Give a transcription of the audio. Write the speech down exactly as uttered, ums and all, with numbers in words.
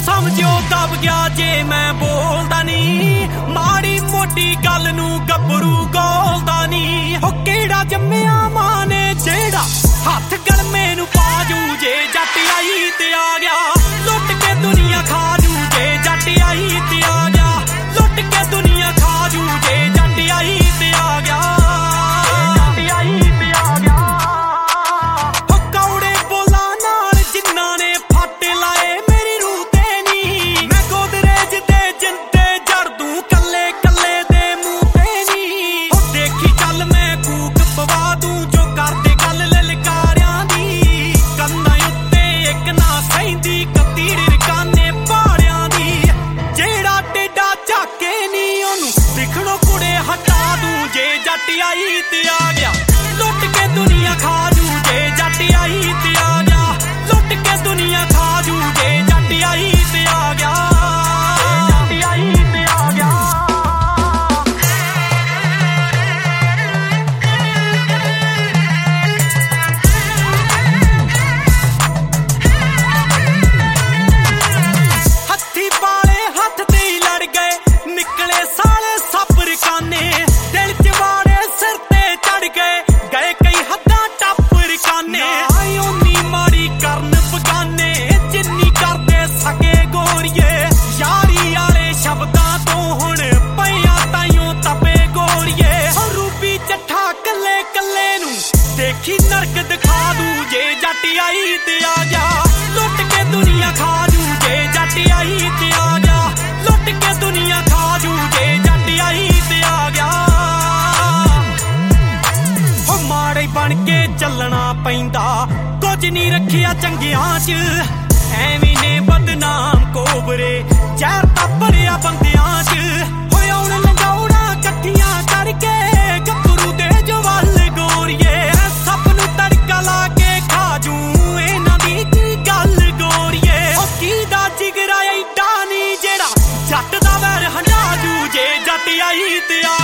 समझो दब गया जे मैं बोलदा नी माड़ी मोटी गल नू गभरू गोलदा नी हो केड़ा जम्मिया मां ने जेड़ा हथ गलमे नू पाजू जे जट आई ते आ गया लुट के दुनिया खाजू जे जट आई ते आ गया लुट के दुनिया खाजू जे जट आई ते आ गया जट आई ते आ गया हो कौड़े बोला नाल जिन्ना ने फट लाए मेरी रूह ते नी मैं गोदरेज ते जिंदे जड़ दूं कल्ले कल्ले दे मुंह ते नी हो देखी चल मैं कूक पवा दूं जो करदे गल ललकारियां दी कन्नां उत्ते इक ना सहिंदी कतीड़ रकाने पाड़ियां दी जेड़ा टेडा झाके नी ओनू दिखणों कुड़े हटा दूं जे जट आई ते आ गया लुट के दुनिया खाजू जे जट आई ते आ गया लुट के दुनिया खाजू जे जट आई ते आ गया जट आई ते आ गया हत्थी पाले हथ ते ही लड़ गए निकले साले सब्र काने दिल च वाड़े सिर ते चढ़ गए गए कई हद्दां टप्पर काने ओनी माड़ी करन बगाने जिन्नी करदे सके गोरिए यारी आले शब्दां तो हुण पईया ताईओ तपे गोरिए हो रूपी चट्ठा कल्ले कल्ले नू देखी नरक दिखा दूं जे जट आई ते आ गया लुट के दुनिया खाजू जे जट आई ते आ गया लुट के दुनिया खाजू जे जट आई ते आ गया हो माड़े बन के चलना पैंदा कुछ नहीं रखिया चंगियां च एवें ने बदनाम कोबरे जहर तां भरिया बंदियां च होए हुण लंगौड़ा कट्ठियां करके गभरू दे जवाल गोरिए सप नू तड़का ला के खाजू इन्हां दी की गल गोरिए ओ कीदा जिगरा एडा नी जेड़ा जट दा वैर हंडाजू जे जट आई ते आ